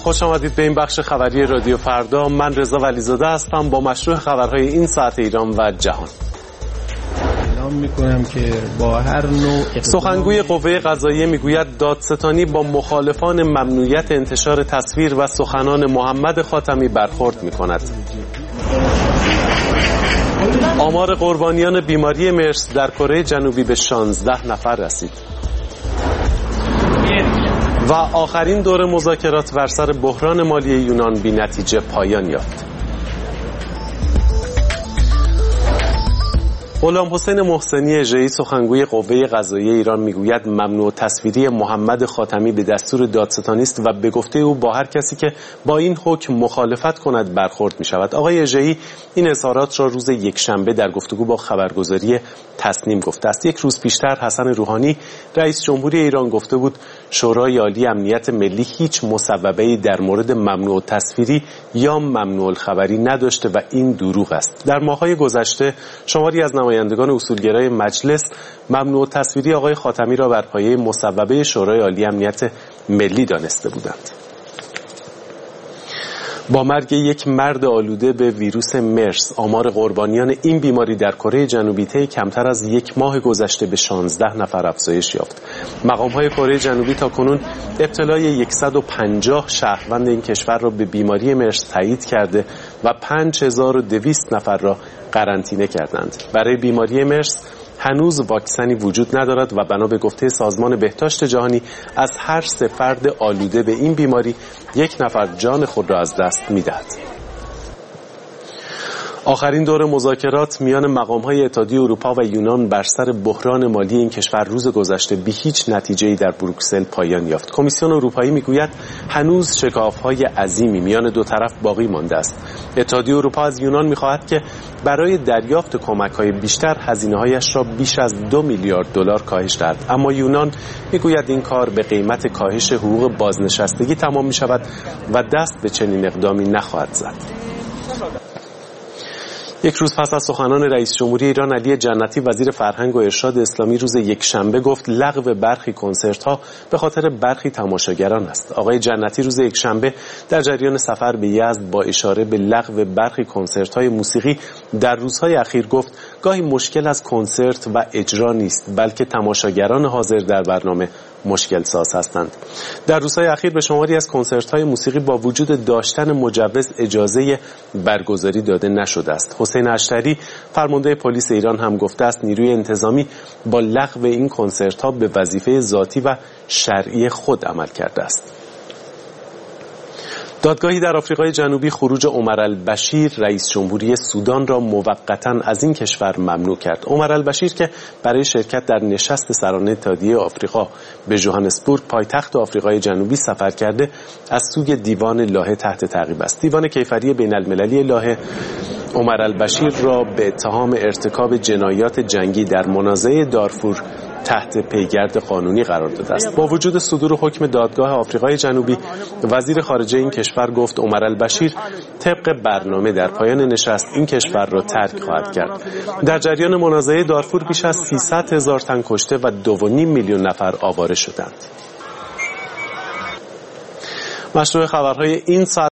خوش آمدید به این بخش خبری رادیو فردا. من رضا ولیزاده هستم با مشروع خبرهای این ساعت ایران و جهان. اعلام می‌کنم که با هر نوع سخنگوی قوه قضاییه میگوید دادستانی با مخالفان ممنوعیت انتشار تصویر و سخنان محمد خاتمی برخورد می‌کند. آمار قربانیان بیماری مرس در کره جنوبی به 16 نفر رسید. و آخرین دور مذاکرات بر سر بحران مالی یونان بی نتیجه پایان یافت. غلام حسین محسنی اژه‌ای سخنگوی قوه قضاییه ایران میگوید ممنوع تصویری محمد خاتمی به دستور دادستانی است و به گفته او با هر کسی که با این حکم مخالفت کند برخورد می شود. آقای اژه‌ای این اظهارات را روز یکشنبه در گفتگو با خبرگزاری تصنیم گفته است. یک روز پیشتر حسن روحانی رئیس جمهوری ایران گفته بود شورای عالی امنیت ملی هیچ مصوبه‌ای در مورد ممنوع تصویری یا ممنوع الخبری نداشته و این دروغ است. در ماه‌های گذشته شماری از نمایندگان اصولگرای مجلس ممنوع تصویری آقای خاتمی را بر پایه مصوبه شورای عالی امنیت ملی دانسته بودند. با مرگ یک مرد آلوده به ویروس مرس، آمار قربانیان این بیماری در کره جنوبی طی کمتر از یک ماه گذشته به 16 نفر افزایش یافت. مقام‌های کره جنوبی تاکنون ابتلای 150 شهروند این کشور را به بیماری مرس تایید کرده و 5200 نفر را قرنطینه کردند. برای بیماری مرس هنوز واکسنی وجود ندارد و بنا به گفته سازمان بهداشت جهانی از هر 3 فرد آلوده به این بیماری 1 نفر جان خود را از دست می‌دهد. آخرین دور مذاکرات میان مقام‌های اتحادیه اروپا و یونان بر سر بحران مالی این کشور روز گذشته بی هیچ نتیجه‌ای در بروکسل پایان یافت. کمیسیون اروپایی میگوید هنوز شکاف‌های عظیمی میان دو طرف باقی مانده است. اتحادیه اروپا از یونان می‌خواهد که برای دریافت کمک‌های بیشتر هزینه‌هایش را بیش از 2 میلیارد دلار کاهش دهد، اما یونان میگوید این کار به قیمت کاهش حقوق بازنشستگی تمام می‌شود و دست به چنین اقدامی نخواهد زد. یک روز پس از سخنان رئیس جمهوری ایران علی جنتی، وزیر فرهنگ و ارشاد اسلامی روز یکشنبه گفت لغو برخی کنسرت‌ها به خاطر برخی تماشاگران است. آقای جنتی روز یکشنبه در جریان سفر به یزد با اشاره به لغو برخی کنسرت‌های موسیقی در روزهای اخیر گفت گاهی مشکل از کنسرت و اجرا نیست، بلکه تماشاگران حاضر در برنامه مشکل ساز هستند. در روزهای اخیر به شماری از کنسرت‌های موسیقی با وجود داشتن مجوز اجازه برگزاری داده نشده است. حسین اشتری فرمانده پلیس ایران هم گفته است نیروی انتظامی با لغو این کنسرت‌ها به وظیفه ذاتی و شرعی خود عمل کرده است. دادگاهی در آفریقای جنوبی خروج عمر البشیر رئیس جمهوری سودان را موقتاً از این کشور ممنوع کرد. عمر البشیر که برای شرکت در نشست سرانه اتحادیه آفریقا به ژوهانسبورگ پایتخت آفریقای جنوبی سفر کرده از سوی دیوان لاهه تحت تعقیب است. دیوان کیفری بین المللی لاهه عمر البشیر را به اتهام ارتکاب جنایات جنگی در منازعه دارفور تحت پیگرد قانونی قرار داده است. با وجود صدور حکم دادگاه آفریقای جنوبی، وزیر خارجه این کشور گفت عمر البشیر طبق برنامه در پایان نشست این کشور را ترک خواهد کرد. در جریان منازعه دارفور بیش از 300,000 تن کشته و 2.5 میلیون نفر آواره شدند. مشروع خبرهای این ساعت